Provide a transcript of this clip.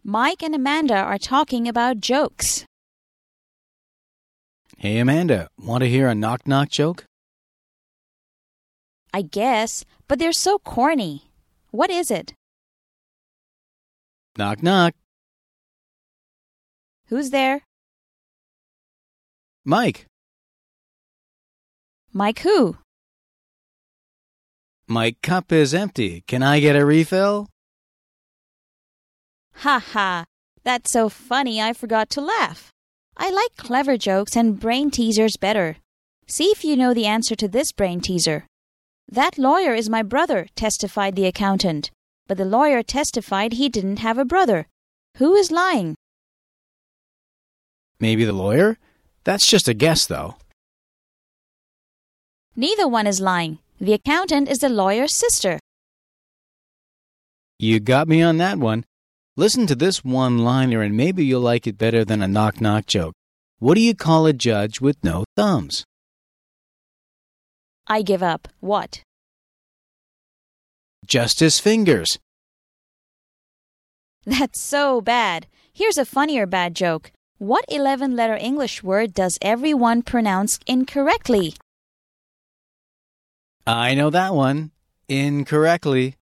Mike and Amanda are talking about jokes. Hey, Amanda, want to hear a knock-knock joke? I guess, but they're so corny. What is it? Knock, knock. Who's there? Mike. Mike who? My cup is empty. Can I get a refill? Ha ha, that's so funny I forgot to laugh. I like clever jokes and brain teasers better. See if you know the answer to this brain teaser. That lawyer is my brother, testified the accountant. But the lawyer testified he didn't have a brother. Who is lying? Maybe the lawyer? That's just a guess, though. Neither one is lying. The accountant is the lawyer's sister. You got me on that one. Listen to this one-liner and maybe you'll like it better than a knock-knock joke. What do you call a judge with no thumbs? I give up. What? Just his fingers. That's so bad. Here's a funnier bad joke. What 11-letter English word does everyone pronounce incorrectly? I know that one. Incorrectly.